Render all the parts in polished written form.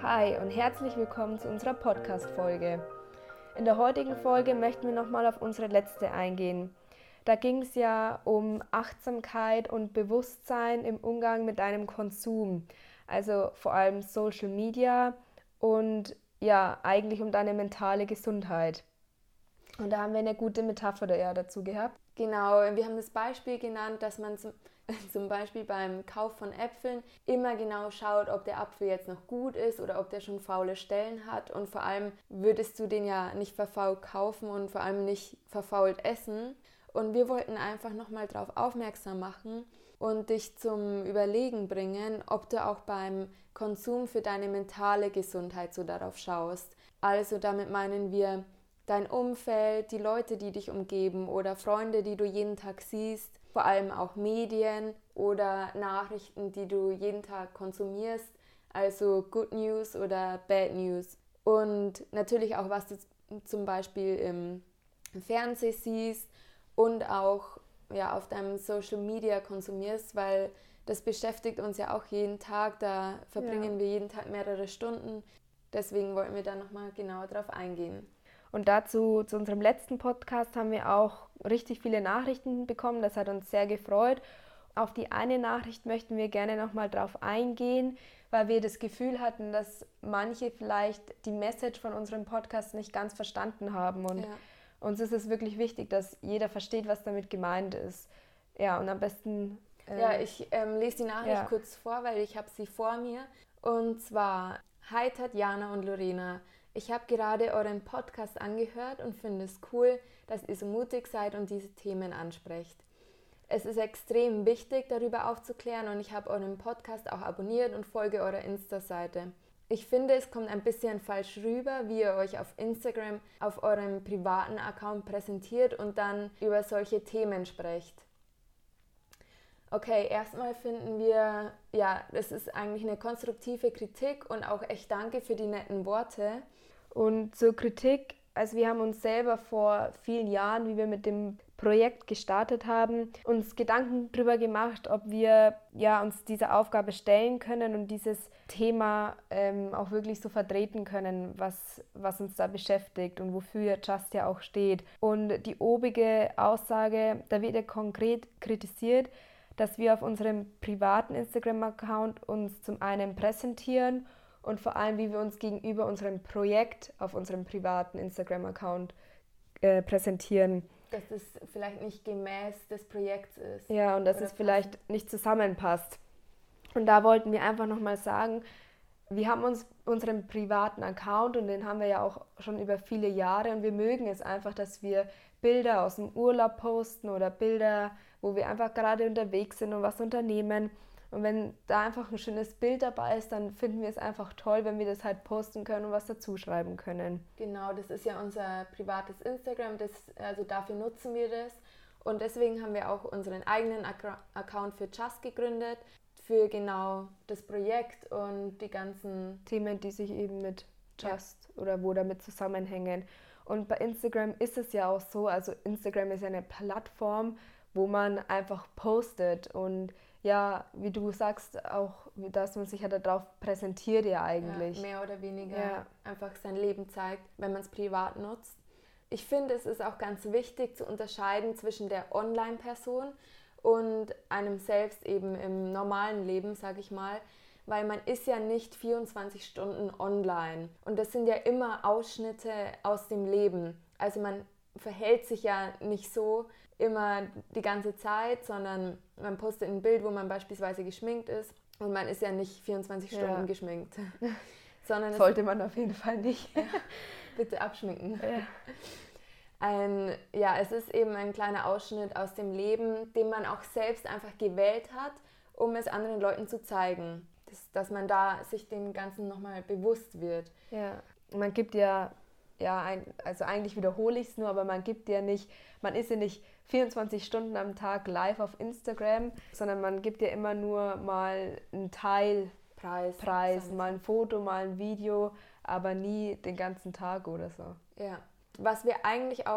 Hi und herzlich willkommen zu unserer Podcast-Folge. In der heutigen Folge möchten wir nochmal auf unsere letzte eingehen. Da ging es ja um Achtsamkeit und Bewusstsein im Umgang mit deinem Konsum, also vor allem Social Media und ja, eigentlich um deine mentale Gesundheit. Und da haben wir eine gute Metapher dazu gehabt. Genau, wir haben das Beispiel genannt, dass man zum Beispiel beim Kauf von Äpfeln immer genau schaut, ob der Apfel jetzt noch gut ist oder ob der schon faule Stellen hat. Und vor allem würdest du den ja nicht verfault kaufen und vor allem nicht verfault essen. Und wir wollten einfach nochmal darauf aufmerksam machen und dich zum Überlegen bringen, ob du auch beim Konsum für deine mentale Gesundheit so darauf schaust. Also damit meinen wir dein Umfeld, die Leute, die dich umgeben oder Freunde, die du jeden Tag siehst, vor allem auch Medien oder Nachrichten, die du jeden Tag konsumierst, also Good News oder Bad News. Und natürlich auch, was du zum Beispiel im Fernsehen siehst und auch auf deinem Social Media konsumierst, weil das beschäftigt uns ja auch jeden Tag, da verbringen wir jeden Tag mehrere Stunden. Deswegen wollten wir da nochmal genauer drauf eingehen. Und dazu, zu unserem letzten Podcast, haben wir auch richtig viele Nachrichten bekommen. Das hat uns sehr gefreut. Auf die eine Nachricht möchten wir gerne nochmal drauf eingehen, weil wir das Gefühl hatten, dass manche vielleicht die Message von unserem Podcast nicht ganz verstanden haben. Und uns ist es wirklich wichtig, dass jeder versteht, was damit gemeint ist. Ja, und am besten... ich lese die Nachricht kurz vor, weil ich habe sie vor mir. Und zwar: Hi Tatjana und Lorena. Ich habe gerade euren Podcast angehört und finde es cool, dass ihr so mutig seid und diese Themen ansprecht. Es ist extrem wichtig, darüber aufzuklären, und ich habe euren Podcast auch abonniert und folge eurer Insta-Seite. Ich finde, es kommt ein bisschen falsch rüber, wie ihr euch auf Instagram auf eurem privaten Account präsentiert und dann über solche Themen sprecht. Okay, erstmal finden wir, das ist eigentlich eine konstruktive Kritik und auch echt danke für die netten Worte. Und zur Kritik, also wir haben uns selber vor vielen Jahren, wie wir mit dem Projekt gestartet haben, uns Gedanken darüber gemacht, ob wir uns dieser Aufgabe stellen können und dieses Thema auch wirklich so vertreten können, was uns da beschäftigt und wofür Just ja auch steht. Und die obige Aussage, da wird ja konkret kritisiert, dass wir auf unserem privaten Instagram-Account uns zum einen präsentieren und vor allem, wie wir uns gegenüber unserem Projekt auf unserem privaten Instagram-Account präsentieren. Dass das vielleicht nicht gemäß des Projekts ist. Ja, und dass es vielleicht nicht zusammenpasst. Und da wollten wir einfach nochmal sagen, wir haben unseren privaten Account und den haben wir ja auch schon über viele Jahre, und wir mögen es einfach, dass wir Bilder aus dem Urlaub posten oder Bilder, wo wir einfach gerade unterwegs sind und was unternehmen. Und wenn da einfach ein schönes Bild dabei ist, dann finden wir es einfach toll, wenn wir das halt posten können und was dazu schreiben können. Genau, das ist ja unser privates Instagram, also dafür nutzen wir das. Und deswegen haben wir auch unseren eigenen Account für Just gegründet, für genau das Projekt und die ganzen Themen, die sich eben mit Just oder wo damit zusammenhängen. Und bei Instagram ist es ja auch so, also Instagram ist ja eine Plattform, wo man einfach postet und wie du sagst, auch, dass man sich ja darauf präsentiert eigentlich. Ja, mehr oder weniger einfach sein Leben zeigt, wenn man es privat nutzt. Ich finde, es ist auch ganz wichtig zu unterscheiden zwischen der Online-Person und einem selbst eben im normalen Leben, sage ich mal, weil man ist ja nicht 24 Stunden online. Und das sind ja immer Ausschnitte aus dem Leben. Also man verhält sich ja nicht so immer die ganze Zeit, sondern man postet ein Bild, wo man beispielsweise geschminkt ist, und man ist ja nicht 24 Stunden geschminkt. Sondern sollte man auf jeden Fall nicht. Bitte abschminken. Es ist eben ein kleiner Ausschnitt aus dem Leben, den man auch selbst einfach gewählt hat, um es anderen Leuten zu zeigen. Dass man da sich dem Ganzen nochmal bewusst wird. Ja, man gibt also eigentlich wiederhole ich es nur, aber man ist ja nicht 24 Stunden am Tag live auf Instagram, sondern man gibt ja immer nur mal einen Teilpreis, mal ein Foto, mal ein Video, aber nie den ganzen Tag oder so. Ja, was wir eigentlich auch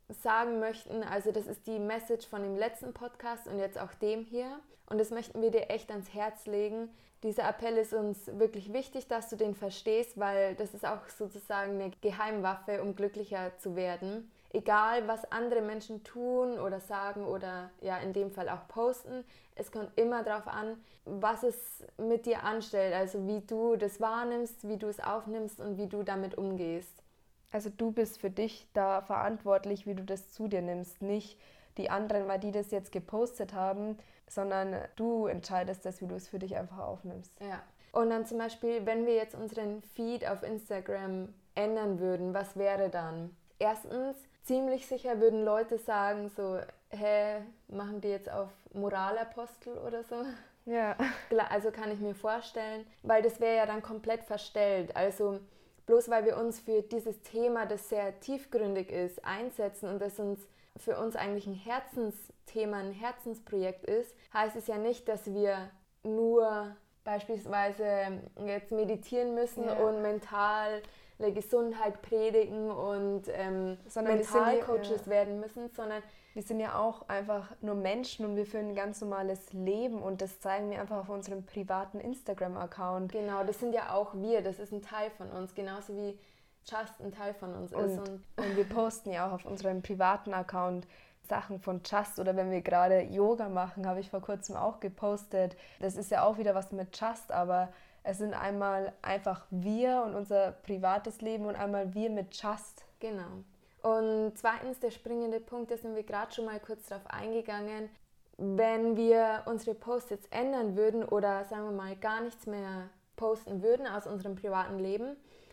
sagen möchten, also das ist die Message von dem letzten Podcast und jetzt auch dem hier. Und das möchten wir dir echt ans Herz legen. Dieser Appell ist uns wirklich wichtig, dass du den verstehst, weil das ist auch sozusagen eine Geheimwaffe, um glücklicher zu werden. Egal, was andere Menschen tun oder sagen oder ja in dem Fall auch posten, es kommt immer darauf an, was es mit dir anstellt, also wie du das wahrnimmst, wie du es aufnimmst und wie du damit umgehst. Also du bist für dich da verantwortlich, wie du das zu dir nimmst, nicht die anderen, weil die das jetzt gepostet haben, sondern du entscheidest das, wie du es für dich einfach aufnimmst. Ja. Und dann zum Beispiel, wenn wir jetzt unseren Feed auf Instagram ändern würden, was wäre dann? Erstens, ziemlich sicher würden Leute sagen so, machen die jetzt auf Moralapostel oder so? Ja. Also kann ich mir vorstellen, weil das wäre ja dann komplett verstellt. Also bloß weil wir uns für dieses Thema, das sehr tiefgründig ist, einsetzen und das für uns eigentlich ein Herzensthema, ein Herzensprojekt ist, heißt es ja nicht, dass wir nur beispielsweise jetzt meditieren müssen und mentale Gesundheit predigen und Mentalcoaches werden müssen, sondern wir sind ja auch einfach nur Menschen und wir führen ein ganz normales Leben und das zeigen wir einfach auf unserem privaten Instagram-Account. Genau, das sind ja auch wir, das ist ein Teil von uns, genauso wie Just ein Teil von uns ist. Und wir posten ja auch auf unserem privaten Account Sachen von Just oder wenn wir gerade Yoga machen, habe ich vor kurzem auch gepostet. Das ist ja auch wieder was mit Just, aber es sind einmal einfach wir und unser privates Leben und einmal wir mit Just. Genau. Und zweitens, der springende Punkt, da sind wir gerade schon mal kurz drauf eingegangen. Wenn wir unsere Posts jetzt ändern würden oder sagen wir mal gar nichts mehr posten würden aus unserem privaten Leben,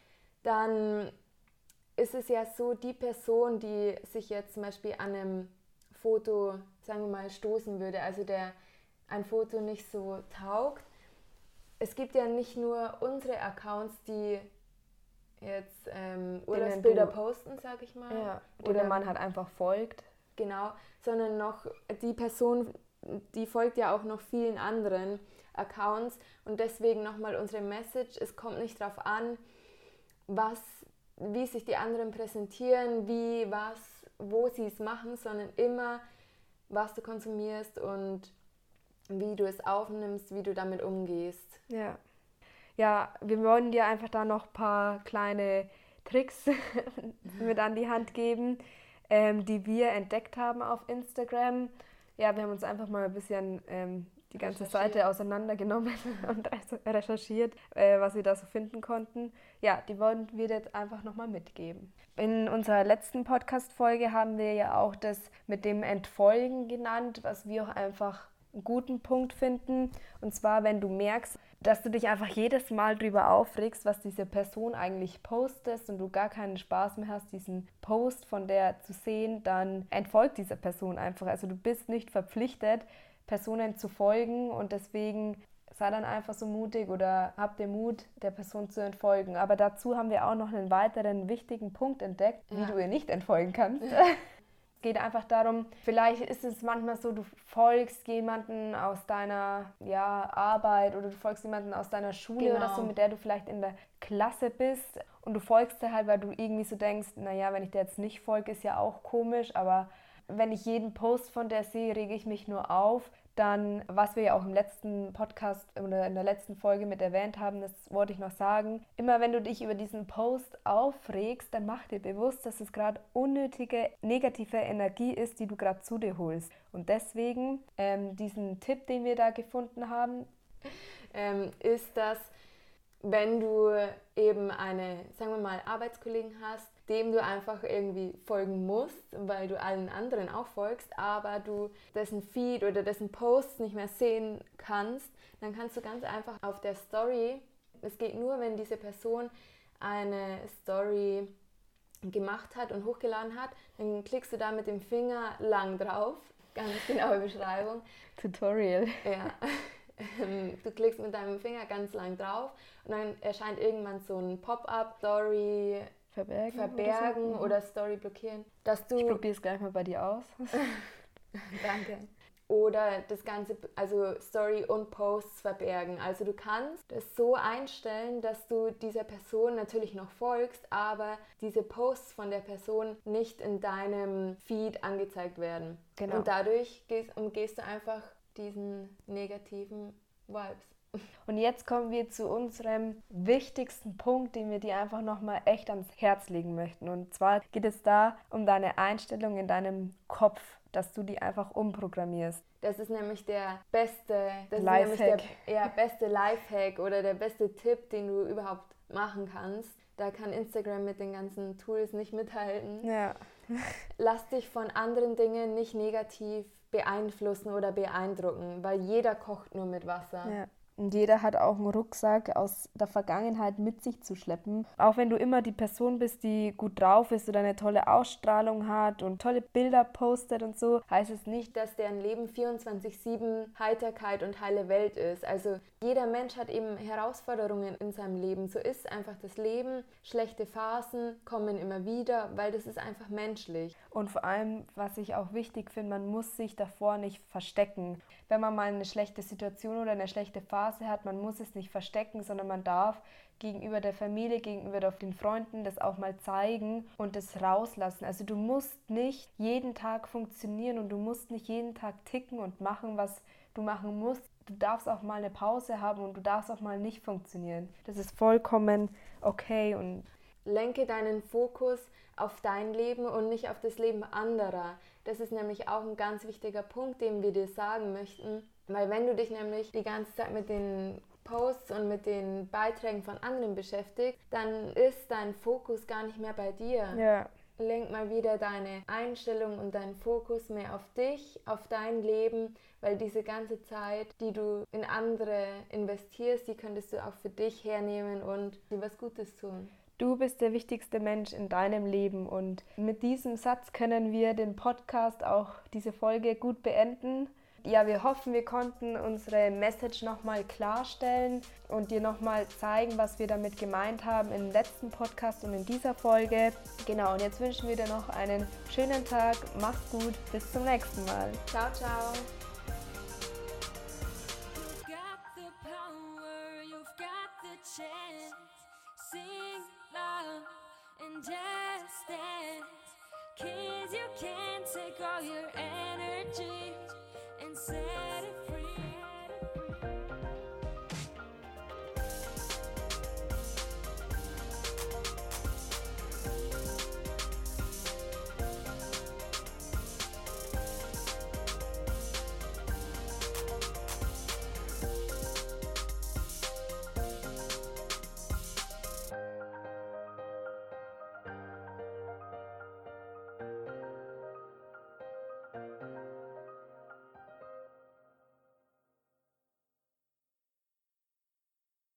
dann ist es ja so, die Person, die sich jetzt zum Beispiel an einem Foto, sagen wir mal, stoßen würde, also der ein Foto nicht so taugt. Es gibt ja nicht nur unsere Accounts, die jetzt Urlaubsbilder posten, sag ich mal. Ja, oder man halt einfach folgt. Genau, sondern noch die Person, die folgt ja auch noch vielen anderen Accounts und deswegen nochmal unsere Message, es kommt nicht darauf an, wie sich die anderen präsentieren, wo sie es machen, sondern immer, was du konsumierst und wie du es aufnimmst, wie du damit umgehst. Ja. Ja, wir wollen dir einfach da noch ein paar kleine Tricks mit an die Hand geben, die wir entdeckt haben auf Instagram. Ja, wir haben uns einfach mal ein bisschen die ganze Seite auseinandergenommen und recherchiert, was wir da so finden konnten. Ja, die wollen wir jetzt einfach nochmal mitgeben. In unserer letzten Podcast-Folge haben wir ja auch das mit dem Entfolgen genannt, was wir auch einfach einen guten Punkt finden. Und zwar, wenn du merkst, dass du dich einfach jedes Mal drüber aufregst, was diese Person eigentlich postet und du gar keinen Spaß mehr hast, diesen Post von der zu sehen, dann entfolgt dieser Person einfach. Also du bist nicht verpflichtet, Personen zu folgen und deswegen sei dann einfach so mutig oder hab den Mut, der Person zu entfolgen. Aber dazu haben wir auch noch einen weiteren wichtigen Punkt entdeckt, wie du ihr nicht entfolgen kannst. Es geht einfach darum, vielleicht ist es manchmal so, du folgst jemanden aus deiner Arbeit oder du folgst jemanden aus deiner Schule oder so, mit der du vielleicht in der Klasse bist und du folgst dir halt, weil du irgendwie so denkst, naja, wenn ich der jetzt nicht folge, ist ja auch komisch, aber wenn ich jeden Post von der sehe, rege ich mich nur auf. Dann, was wir ja auch im letzten Podcast oder in der letzten Folge mit erwähnt haben, das wollte ich noch sagen, immer wenn du dich über diesen Post aufregst, dann mach dir bewusst, dass es gerade unnötige negative Energie ist, die du gerade zu dir holst. Und deswegen diesen Tipp, den wir da gefunden haben, ist, dass wenn du eben eine, sagen wir mal, Arbeitskollegen hast, dem du einfach irgendwie folgen musst, weil du allen anderen auch folgst, aber du dessen Feed oder dessen Posts nicht mehr sehen kannst, dann kannst du ganz einfach auf der Story, es geht nur, wenn diese Person eine Story gemacht hat und hochgeladen hat, dann klickst du da mit dem Finger lang drauf, ganz genaue Beschreibung. Tutorial. Ja. Du klickst mit deinem Finger ganz lang drauf und dann erscheint irgendwann so ein Pop-up, Story verbergen oder Story blockieren. Ich probiere es gleich mal bei dir aus. Danke. oder das Ganze, also Story und Posts verbergen. Also du kannst es so einstellen, dass du dieser Person natürlich noch folgst, aber diese Posts von der Person nicht in deinem Feed angezeigt werden. Genau. Und dadurch umgehst du einfach diesen negativen Vibes. Und jetzt kommen wir zu unserem wichtigsten Punkt, den wir dir einfach nochmal echt ans Herz legen möchten. Und zwar geht es da um deine Einstellung in deinem Kopf, dass du die einfach umprogrammierst. Das ist nämlich der beste Lifehack. Beste Lifehack oder der beste Tipp, den du überhaupt machen kannst. Da kann Instagram mit den ganzen Tools nicht mithalten. Ja. Lass dich von anderen Dingen nicht negativ beeinflussen oder beeindrucken, weil jeder kocht nur mit Wasser. Ja. Und jeder hat auch einen Rucksack aus der Vergangenheit mit sich zu schleppen. Auch wenn du immer die Person bist, die gut drauf ist oder eine tolle Ausstrahlung hat und tolle Bilder postet und so, heißt es nicht, dass deren Leben 24/7 Heiterkeit und heile Welt ist. Also jeder Mensch hat eben Herausforderungen in seinem Leben. So ist einfach das Leben. Schlechte Phasen kommen immer wieder, weil das ist einfach menschlich. Und vor allem, was ich auch wichtig finde, man muss sich davor nicht verstecken. Wenn man mal eine schlechte Situation oder eine schlechte Phase hat, man muss es nicht verstecken, sondern man darf gegenüber der Familie, gegenüber den Freunden das auch mal zeigen und das rauslassen. Also du musst nicht jeden Tag funktionieren und du musst nicht jeden Tag ticken und machen, was du machen musst. Du darfst auch mal eine Pause haben und du darfst auch mal nicht funktionieren. Das ist vollkommen okay. Und lenke deinen Fokus auf dein Leben und nicht auf das Leben anderer. Das ist nämlich auch ein ganz wichtiger Punkt, den wir dir sagen möchten. Weil wenn du dich nämlich die ganze Zeit mit den Posts und mit den Beiträgen von anderen beschäftigst, dann ist dein Fokus gar nicht mehr bei dir. ja. Lenk mal wieder deine Einstellung und deinen Fokus mehr auf dich, auf dein Leben, weil diese ganze Zeit, die du in andere investierst, die könntest du auch für dich hernehmen und dir was Gutes tun. Du bist der wichtigste Mensch in deinem Leben und mit diesem Satz können wir den Podcast, auch diese Folge, gut beenden. Ja, wir hoffen, wir konnten unsere Message nochmal klarstellen und dir nochmal zeigen, was wir damit gemeint haben im letzten Podcast und in dieser Folge. Genau, und jetzt wünschen wir dir noch einen schönen Tag. Mach's gut, bis zum nächsten Mal. Ciao, ciao. Kids, you can't take all your energy and say